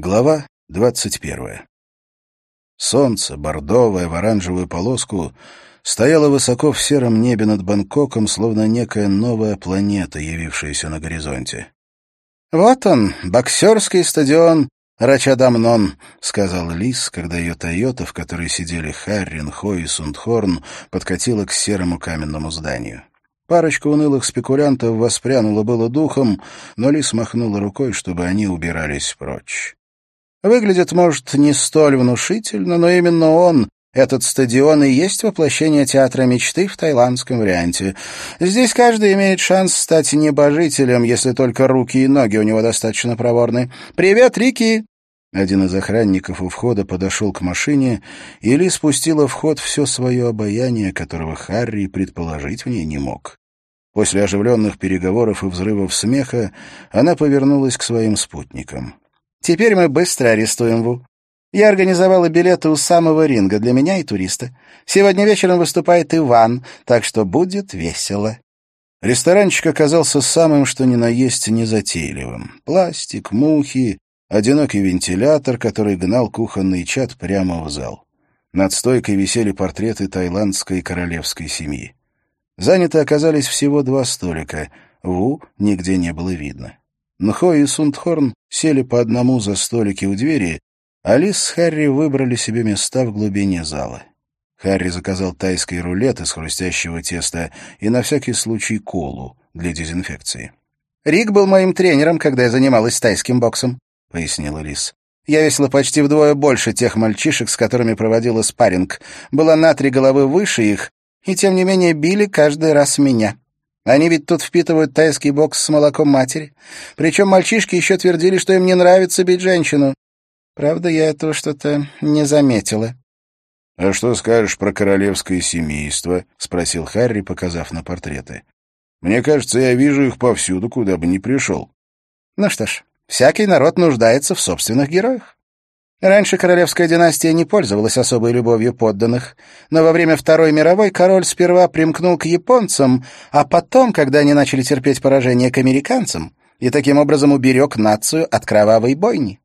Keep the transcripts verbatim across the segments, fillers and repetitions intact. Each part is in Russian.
Глава двадцать первая. Солнце, бордовое в оранжевую полоску, стояло высоко в сером небе над Бангкоком, словно некая новая планета, явившаяся на горизонте. «Вот он, боксерский стадион Рачадамнон», — сказал Лис, когда ее «Тойота», в которой сидели Харрин, Хо и Сундхорн, подкатила к серому каменному зданию. Парочка унылых спекулянтов воспрянула было духом, но Лис махнула рукой, чтобы они убирались прочь. Выглядит, может, не столь внушительно, но именно он, этот стадион, и есть воплощение театра мечты в таиландском варианте. Здесь каждый имеет шанс стать небожителем, если только руки и ноги у него достаточно проворны. «Привет, Рики!» Один из охранников у входа подошел к машине, и Ли спустила в ход все свое обаяние, которого Харри предположить в ней не мог. После оживленных переговоров и взрывов смеха она повернулась к своим спутникам. «Теперь мы быстро арестуем Ву. Я организовала билеты у самого ринга для меня и туриста. Сегодня вечером выступает Иван, так что будет весело». Ресторанчик оказался самым что ни на есть незатейливым. Пластик, мухи, одинокий вентилятор, который гнал кухонный чад прямо в зал. Над стойкой висели портреты таиландской королевской семьи. Заняты оказались всего два столика. Ву нигде не было видно. Нхо и Сундхорн сели по одному за столики у двери, а Лис с Харри выбрали себе места в глубине зала. Харри заказал тайский рулет из хрустящего теста и на всякий случай колу для дезинфекции. «Рик был моим тренером, когда я занималась тайским боксом», — пояснила Лис. «Я весила почти вдвое больше тех мальчишек, с которыми проводила спарринг. Была на три головы выше их, и тем не менее били каждый раз меня. Они ведь тут впитывают тайский бокс с молоком матери. Причем мальчишки еще твердили, что им не нравится бить женщину. Правда, я этого что-то не заметила». «А что скажешь про королевское семейство?» — спросил Харри, показав на портреты. «Мне кажется, я вижу их повсюду, куда бы ни пришел». «Ну что ж, всякий народ нуждается в собственных героях. Раньше королевская династия не пользовалась особой любовью подданных, но во время Второй мировой король сперва примкнул к японцам, а потом, когда они начали терпеть поражение, к американцам, и таким образом уберег нацию от кровавой бойни».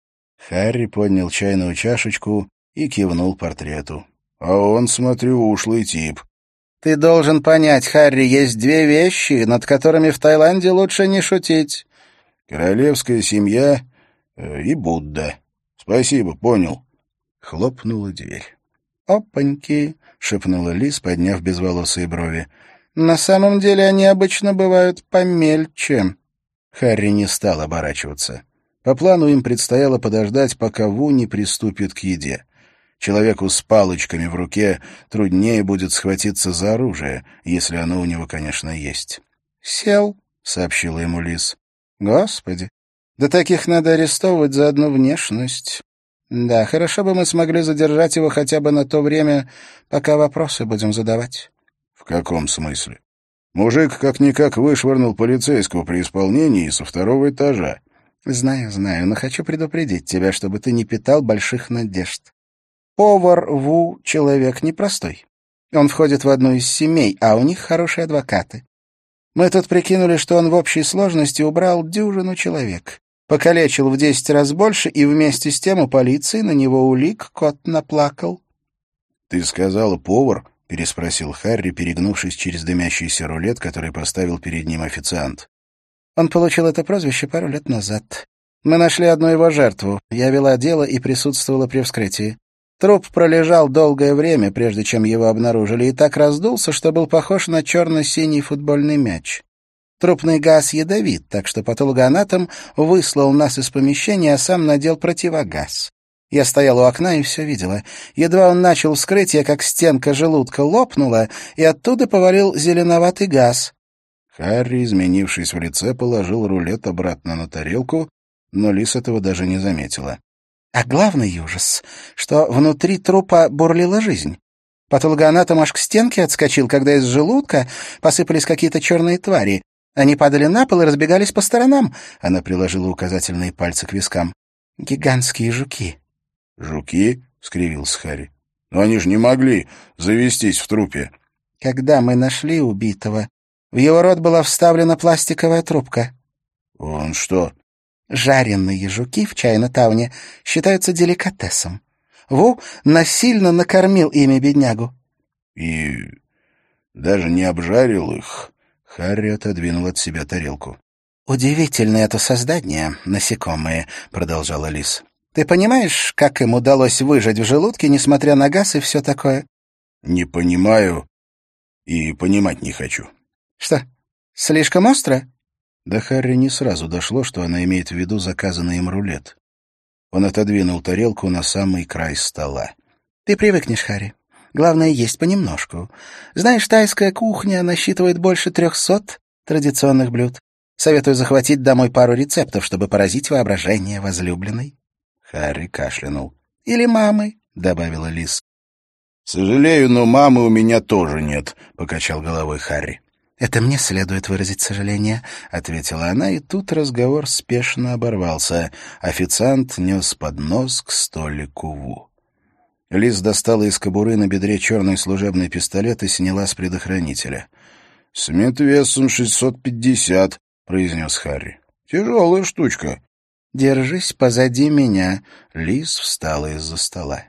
Харри поднял чайную чашечку и кивнул портрету. «А он, смотрю, ушлый тип». «Ты должен понять, Харри, есть две вещи, над которыми в Таиланде лучше не шутить». «Королевская семья э, и Будда. Спасибо, понял». Хлопнула дверь. «Опаньки», — шепнула Лис, подняв безволосые брови. «На самом деле они обычно бывают помельче». Харри не стал оборачиваться. По плану им предстояло подождать, пока Ву не приступит к еде. Человеку с палочками в руке труднее будет схватиться за оружие, если оно у него, конечно, есть. «Сел», — сообщила ему Лис. «Господи, да таких надо арестовывать за одну внешность. Да, хорошо бы мы смогли задержать его хотя бы на то время, пока вопросы будем задавать». «В каком смысле? Мужик как-никак вышвырнул полицейского при исполнении со второго этажа». «Знаю, знаю, но хочу предупредить тебя, чтобы ты не питал больших надежд. Повар Ву — человек непростой. Он входит в одну из семей, а у них хорошие адвокаты. Мы тут прикинули, что он в общей сложности убрал дюжину человек, покалечил в десять раз больше, и вместе с тем у полиции на него улик кот наплакал». «Ты сказала, повар?» — переспросил Харри, перегнувшись через дымящийся рулет, который поставил перед ним официант. «Он получил это прозвище пару лет назад. Мы нашли одну его жертву. Я вела дело и присутствовала при вскрытии. Труп пролежал долгое время, прежде чем его обнаружили, и так раздулся, что был похож на черно-синий футбольный мяч. Трупный газ ядовит, так что патологоанатом выслал нас из помещения, а сам надел противогаз. Я стояла у окна и все видела. Едва он начал вскрытие, как стенка желудка лопнула, и оттуда повалил зеленоватый газ». Харри, изменившись в лице, положил рулет обратно на тарелку, но Лис этого даже не заметила. «А главный ужас, что внутри трупа бурлила жизнь. Патологоанатом аж к стенке отскочил, когда из желудка посыпались какие-то черные твари. Они падали на пол и разбегались по сторонам». Она приложила указательные пальцы к вискам. «Гигантские жуки». «Жуки?» — скривился Харри. «Но они же не могли завестись в трупе». «Когда мы нашли убитого, в его рот была вставлена пластиковая трубка». «Он что, Жареные жуки в Чайна-тауне считаются деликатесом. Ву насильно накормил ими беднягу. И даже не обжарил их. Харри отодвинул от себя тарелку. «Удивительное это создание, насекомые», — продолжала Лис. «Ты понимаешь, как им удалось выжить в желудке, несмотря на газ и все такое?» «Не понимаю и понимать не хочу». «Что, слишком остро?» До Харри не сразу дошло, что она имеет в виду заказанный им рулет. Он отодвинул тарелку на самый край стола. «Ты привыкнешь, Харри. Главное, есть понемножку. Знаешь, тайская кухня насчитывает больше трехсот традиционных блюд. Советую захватить домой пару рецептов, чтобы поразить воображение возлюбленной». Харри кашлянул. «Или мамы», — добавила Лис. «Сожалею, но мамы у меня тоже нет», — покачал головой Харри. «Это мне следует выразить сожаление», — ответила она, и тут разговор спешно оборвался. Официант нес поднос к столику Ву. Лис достала из кобуры на бедре черный служебный пистолет и сняла с предохранителя. «Смет весом шестьсот пятьдесят», — произнес Харри. «Тяжелая штучка». «Держись позади меня», — Лис встала из-за стола.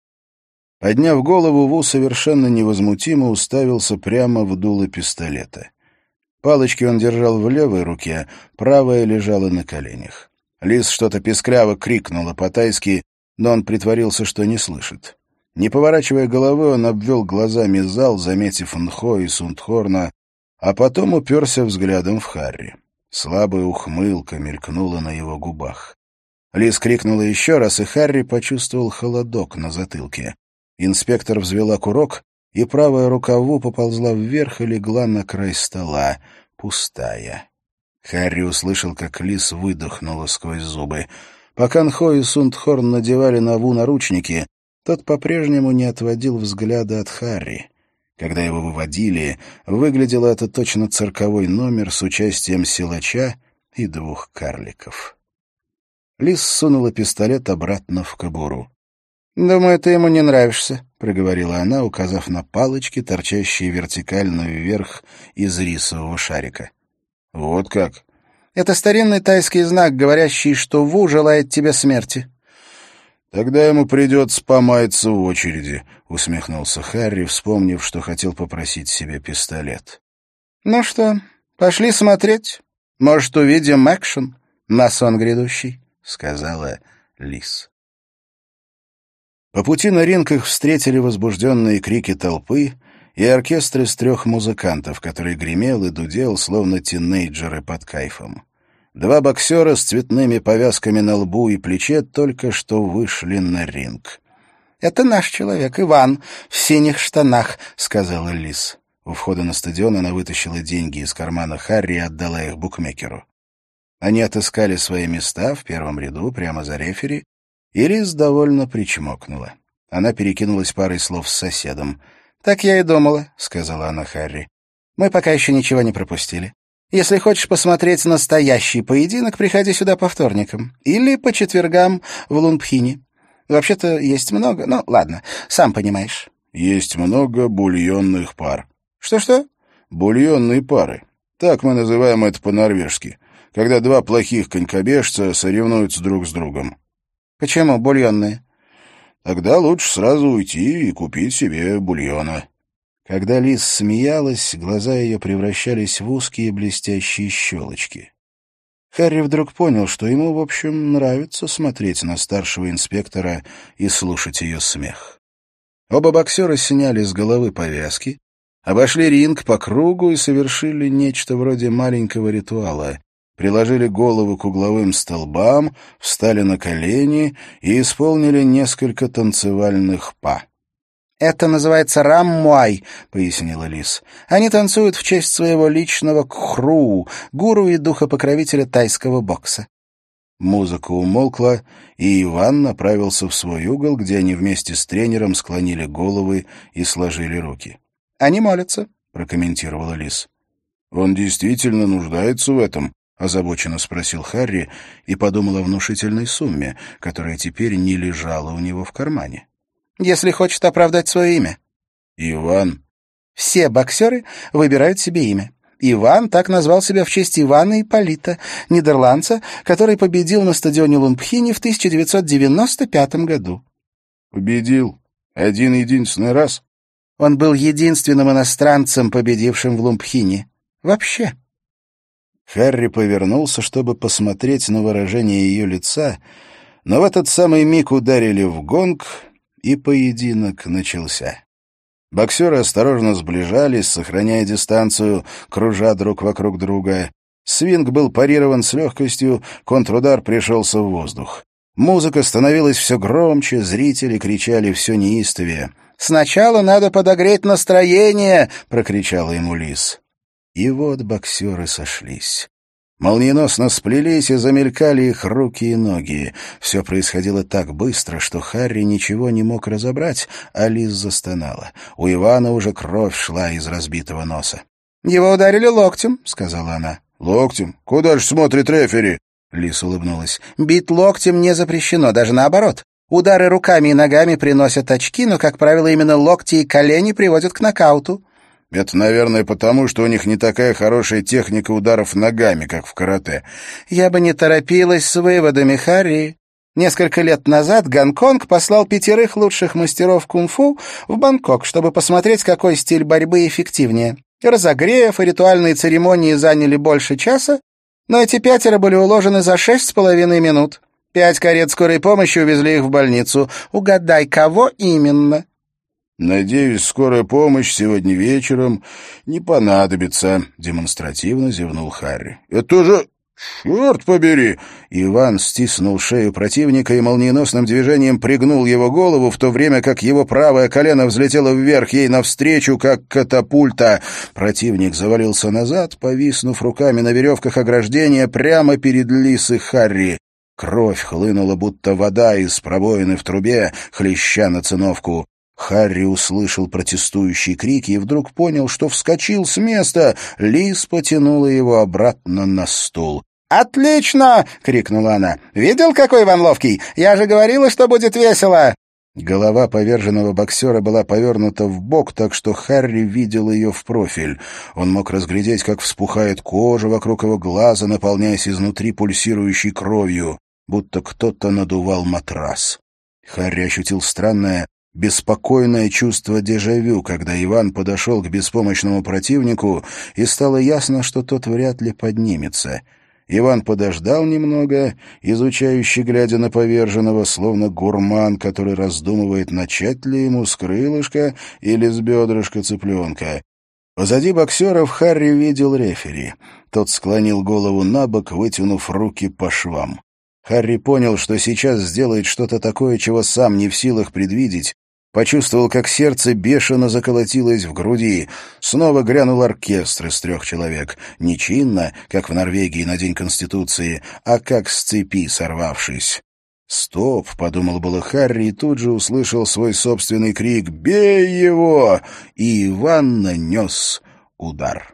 Подняв голову, Ву совершенно невозмутимо уставился прямо в дуло пистолета. Палочки он держал в левой руке, правая лежала на коленях. Лис что-то пискляво крикнула по-тайски, но он притворился, что не слышит. Не поворачивая головы, он обвел глазами зал, заметив Нхо и Сундхорна, а потом уперся взглядом в Харри. Слабая ухмылка мелькнула на его губах. Лис крикнула еще раз, и Харри почувствовал холодок на затылке. Инспектор взвела курок, и правая рука Ву поползла вверх и легла на край стола, пустая. Харри услышал, как Лис выдохнула сквозь зубы. Пока Нхо и Сундхорн надевали на Ву наручники, тот по-прежнему не отводил взгляда от Харри. Когда его выводили, выглядело это точно цирковой номер с участием силача и двух карликов. Лис сунула пистолет обратно в кобуру. «Думаю, ты ему не нравишься», — проговорила она, указав на палочки, торчащие вертикально вверх из рисового шарика. «Вот как?» «Это старинный тайский знак, говорящий, что Ву желает тебе смерти». «Тогда ему придется помаяться в очереди», — усмехнулся Харри, вспомнив, что хотел попросить себе пистолет. «Ну что, пошли смотреть. Может, увидим экшен на сон грядущий», — сказала Лис. По пути на ринг их встретили возбужденные крики толпы и оркестр из трех музыкантов, который гремел и дудел, словно тинейджеры под кайфом. Два боксера с цветными повязками на лбу и плече только что вышли на ринг. «Это наш человек, Иван, в синих штанах», — сказала Лис. У входа на стадион она вытащила деньги из кармана Харри и отдала их букмекеру. Они отыскали свои места в первом ряду, прямо за рефери, и Лис довольно причмокнула. Она перекинулась парой слов с соседом. «Так я и думала», — сказала она Харри. «Мы пока еще ничего не пропустили. Если хочешь посмотреть настоящий поединок, приходи сюда по вторникам. Или по четвергам в Лунпхине. Вообще-то есть много, но ладно, сам понимаешь». «Есть много бульонных пар». «Что-что?» «Бульонные пары. Так мы называем это по-норвежски, когда два плохих конькобежца соревнуются друг с другом». «Почему бульонные?» «Тогда лучше сразу уйти и купить себе бульона». Когда Лис смеялась, глаза ее превращались в узкие блестящие щелочки. Харри вдруг понял, что ему, в общем, нравится смотреть на старшего инспектора и слушать ее смех. Оба боксера сняли с головы повязки, обошли ринг по кругу и совершили нечто вроде маленького ритуала. Приложили голову к угловым столбам, встали на колени и исполнили несколько танцевальных па. «Это называется рам-муай», — пояснила Лис. «Они танцуют в честь своего личного кхру, гуру и духопокровителя тайского бокса». Музыка умолкла, и Иван направился в свой угол, где они вместе с тренером склонили головы и сложили руки. «Они молятся», — прокомментировала Лис. «Он действительно нуждается в этом?» — озабоченно спросил Харри и подумал о внушительной сумме, которая теперь не лежала у него в кармане. «Если хочет оправдать свое имя». «Иван». «Все боксеры выбирают себе имя. Иван так назвал себя в честь Ивана Ипполита, нидерландца, который победил на стадионе Лумпхини в тысяча девятьсот девяносто пятом году. Победил? Один-единственный раз? Он был единственным иностранцем, победившим в Лумпхине. Вообще. Харри повернулся, чтобы посмотреть на выражение ее лица, но в этот самый миг ударили в гонг, и поединок начался. Боксеры осторожно сближались, сохраняя дистанцию, кружа друг вокруг друга. Свинг был парирован с легкостью, контрудар пришелся в воздух. Музыка становилась все громче, зрители кричали все неистовее. «Сначала надо подогреть настроение!» — прокричала ему Лис. И вот боксеры сошлись. Молниеносно сплелись и замелькали их руки и ноги. Все происходило так быстро, что Харри ничего не мог разобрать, а Лиз застонала. У Ивана уже кровь шла из разбитого носа. «Его ударили локтем», — сказала она. «Локтем? Куда же смотрит рефери?» Лис улыбнулась. «Бить локтем не запрещено, даже наоборот. Удары руками и ногами приносят очки, но, как правило, именно локти и колени приводят к нокауту». Это, наверное, потому, что у них не такая хорошая техника ударов ногами, как в карате. Я бы не торопилась с выводами, Харри. Несколько лет назад Гонконг послал пятерых лучших мастеров кунг-фу в Бангкок, чтобы посмотреть, какой стиль борьбы эффективнее. Разогрев и ритуальные церемонии заняли больше часа, но эти пятеро были уложены за шесть с половиной минут. Пять карет скорой помощи увезли их в больницу. Угадай, кого именно? «Надеюсь, скорая помощь сегодня вечером не понадобится», — демонстративно зевнул Харри. «Это же... черт побери!» Иван стиснул шею противника и молниеносным движением пригнул его голову, в то время как его правое колено взлетело вверх ей навстречу, как катапульта. Противник завалился назад, повиснув руками на веревках ограждения прямо перед Лис и Харри. Кровь хлынула, будто вода из пробоины в трубе, хлеща на циновку. Харри услышал протестующие крики и вдруг понял, что вскочил с места. Лис потянула его обратно на стул. «Отлично!» — крикнула она. «Видел, какой Иван ловкий? Я же говорила, что будет весело!» Голова поверженного боксера была повернута в бок, так что Харри видел ее в профиль. Он мог разглядеть, как вспухает кожа вокруг его глаза, наполняясь изнутри пульсирующей кровью, будто кто-то надувал матрас. Харри ощутил странное, беспокойное чувство дежавю, когда Иван подошел к беспомощному противнику, и стало ясно, что тот вряд ли поднимется. Иван подождал немного, изучающе глядя на поверженного, словно гурман, который раздумывает, начать ли ему с крылышка или с бедрышка цыпленка. Позади боксеров Харри видел рефери. Тот склонил голову на бок, вытянув руки по швам. Харри понял, что сейчас сделает что-то такое, чего сам не в силах предвидеть. Почувствовал, как сердце бешено заколотилось в груди. Снова грянул оркестр из трех человек. Не чинно, как в Норвегии на День Конституции, а как с цепи сорвавшись. «Стоп!» — подумал было Харри, и тут же услышал свой собственный крик «Бей его!» И Иван нанес удар.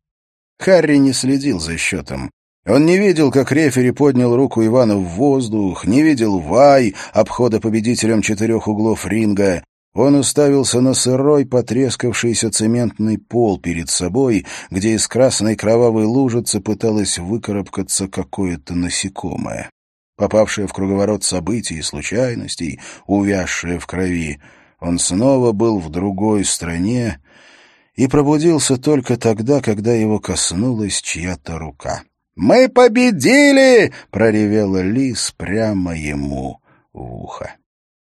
Харри не следил за счетом. Он не видел, как рефери поднял руку Ивана в воздух, не видел вай, обхода победителем четырех углов ринга. Он уставился на сырой, потрескавшийся цементный пол перед собой, где из красной кровавой лужицы пыталось выкарабкаться какое-то насекомое. Попавшее в круговорот событий и случайностей, увязшее в крови, он снова был в другой стране и пробудился только тогда, когда его коснулась чья-то рука. «Мы победили!» — проревела Лис прямо ему в ухо.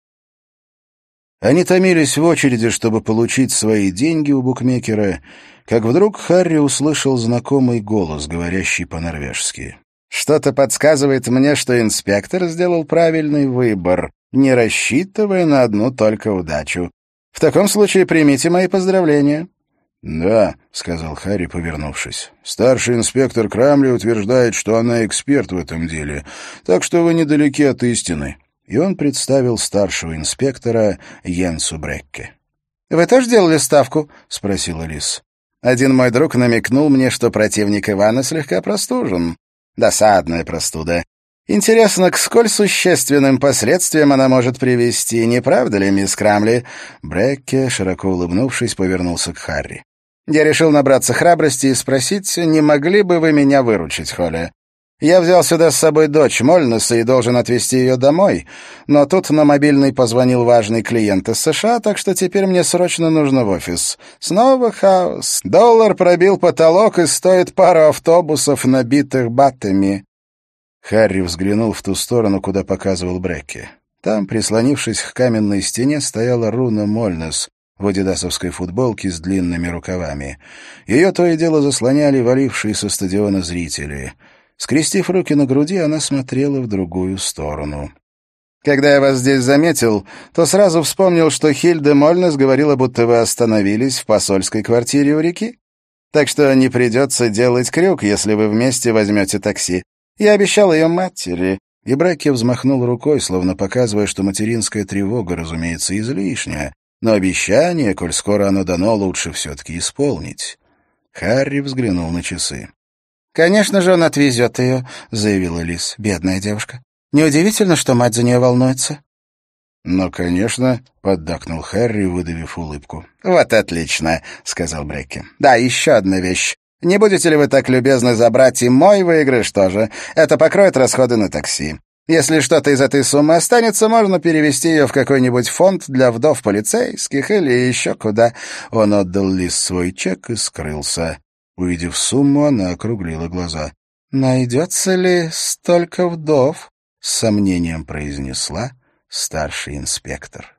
Они томились в очереди, чтобы получить свои деньги у букмекера, как вдруг Харри услышал знакомый голос, говорящий по-норвежски. «Что-то подсказывает мне, что инспектор сделал правильный выбор, не рассчитывая на одну только удачу. В таком случае примите мои поздравления». «Да», — сказал Харри, повернувшись. «Старший инспектор Крамли утверждает, что она эксперт в этом деле, так что вы недалеки от истины». И он представил старшего инспектора Йенсу Брекке. «Вы тоже делали ставку?» — спросила Лис. «Один мой друг намекнул мне, что противник Ивана слегка простужен. Досадная простуда. Интересно, к сколь существенным последствиям она может привести, не правда ли, мисс Крамли?» Брекке, широко улыбнувшись, повернулся к Харри. Я решил набраться храбрости и спросить, не могли бы вы меня выручить, Холли? Я взял сюда с собой дочь Мольнеса и должен отвезти ее домой, но тут на мобильный позвонил важный клиент из США, так что теперь мне срочно нужно в офис. Снова хаос. Доллар пробил потолок и стоит пару автобусов, набитых батами». Харри взглянул в ту сторону, куда показывал Брекки. Там, прислонившись к каменной стене, стояла Руна Мольнес в адидасовской футболке с длинными рукавами. Ее то и дело заслоняли валившие со стадиона зрители. Скрестив руки на груди, она смотрела в другую сторону. «Когда я вас здесь заметил, то сразу вспомнил, что Хильда Мольнес говорила, будто вы остановились в посольской квартире у реки. Так что не придется делать крюк, если вы вместе возьмете такси. Я обещал ее матери». И Брекки взмахнул рукой, словно показывая, что материнская тревога, разумеется, излишняя, но обещание, коль скоро оно дано, лучше все-таки исполнить. Харри взглянул на часы. «Конечно же он отвезет ее», — заявила Лиз. «Бедная девушка. Неудивительно, что мать за нее волнуется». «Ну, конечно», — поддакнул Харри, выдавив улыбку. «Вот отлично», — сказал Брекки. «Да, еще одна вещь. Не будете ли вы так любезны забрать и мой выигрыш тоже? Это покроет расходы на такси. Если что-то из этой суммы останется, можно перевести ее в какой-нибудь фонд для вдов полицейских или еще куда». Он отдал Лиз свой чек и скрылся. Увидев сумму, она округлила глаза. «Найдется ли столько вдов?» — с сомнением произнесла старший инспектор.